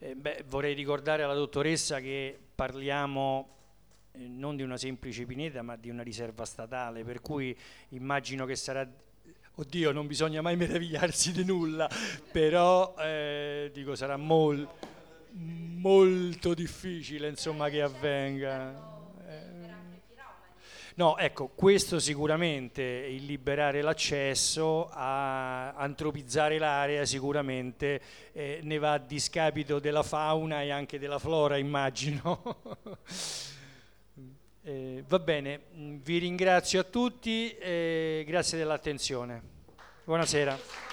Vorrei ricordare alla dottoressa che parliamo non di una semplice pineta, ma di una riserva statale, per cui immagino che sarà... Oddio, non bisogna mai meravigliarsi di nulla, però dico, sarà molto difficile, insomma, che avvenga. No, ecco, questo sicuramente, il liberare l'accesso, a antropizzare l'area sicuramente ne va a discapito della fauna e anche della flora, immagino. Va bene, vi ringrazio a tutti e grazie dell'attenzione. Buonasera.